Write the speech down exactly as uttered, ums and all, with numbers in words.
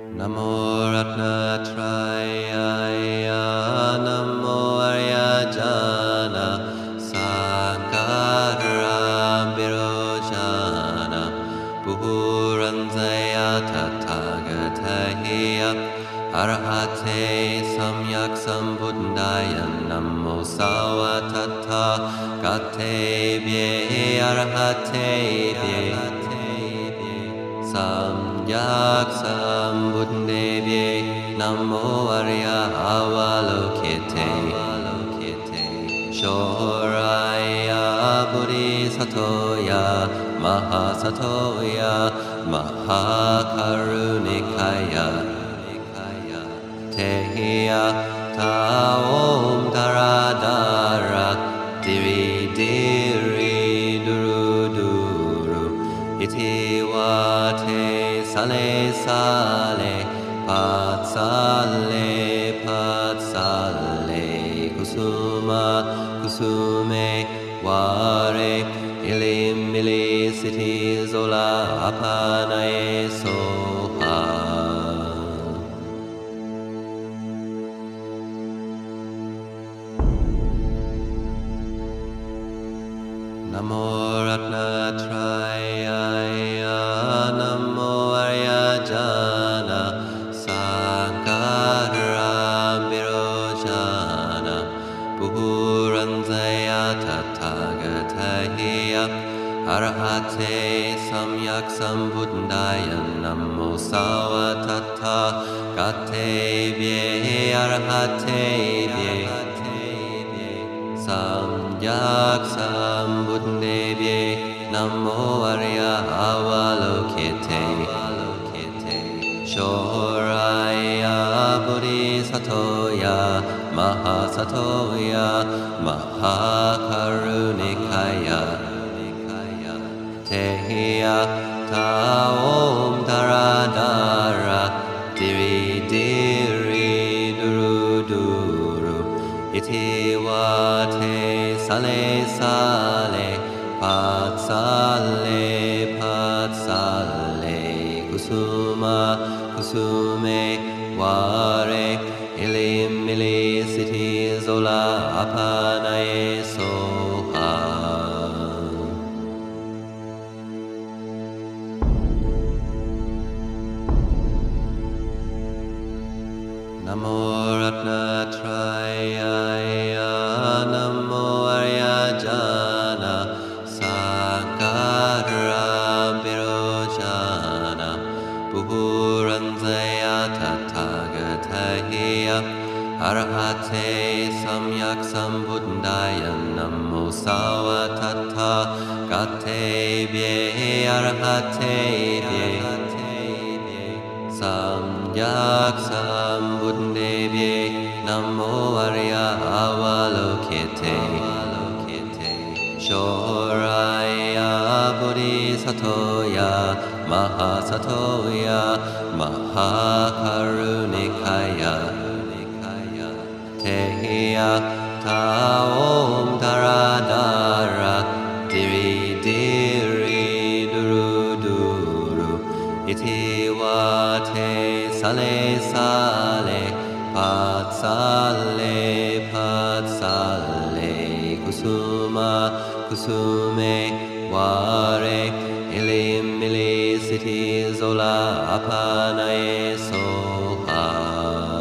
Namo Ratnatrayaya Namo Aryajana Sankara Birojana Puranzaya Tathagatahiya Arhate Samyak Sambuddhaya Namo Savatata Gatebye Arhatebye Samyak Sambuddhebye Namo Arya Avalokite Shoraya Bodhisattoya Mahasattoya Mahakarunikaya Tehiya Taom Taradara Diri Diri Duru Duru Iti Wate Sale Sale Pat Sale Pat Sale Kusuma Kusume Ware Ilim Ili Siti Zola Apanae Soha Namo Ratnatrayaya Namo Aryajana Sankara Birojana Puranzaya Tathagatahiya Arhate Samyak Sambuddhaya Namo Savatata Gatebye Arhatebye Samyak Sambuddhebye Namo Arya Avalokite Shoraya Bodhisattoya Mahasattoya Mahakarunikaya Tehiya Taom Taradara Diri Diri Duru Duru Iti Wate Sale Sale Pat Sale Pat Sale Kusuma Kusume Ware Ilim Ili Siti Zola Apanae Soha Namo Ratnatrayaya Namo Aryajana Sankara Birojana Puranzaya Tathagatahiya Arhate Samyak Sambuddhaya Namo Savatata Gatebye Arhatebye Samyak Sambuddhebye Namo Arya Avalokite Shoraya Bodhisattoya Mahasattoya Mahakarunikaya Tehiya Taom Taradara Diri Diri Duru Duru Iti Wate Sale Sale Pat Sale Pat Sale Kusuma Kusume Ware Ilim Ili Siti Zola Apanae Soha